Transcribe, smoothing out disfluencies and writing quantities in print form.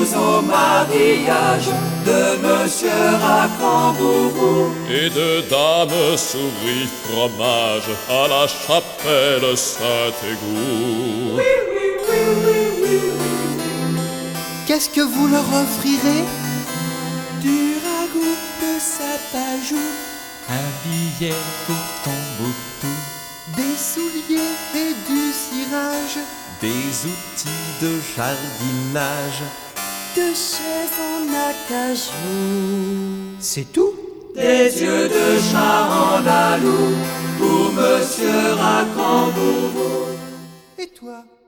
vous au mariage de Monsieur Racambourou et de Dame Souris Fromage à la chapelle Saint-Égout. Oui, oui, oui, oui, oui, oui. Qu'est-ce que vous leur offrirez? Du ragoût de sapajou, un billet pour Tombouctou, Des souliers et du cirage, des outils de jardinage, de chaises en acajou. c'est tout? Des yeux de chat andalou pour Monsieur Racambourou. Et toi?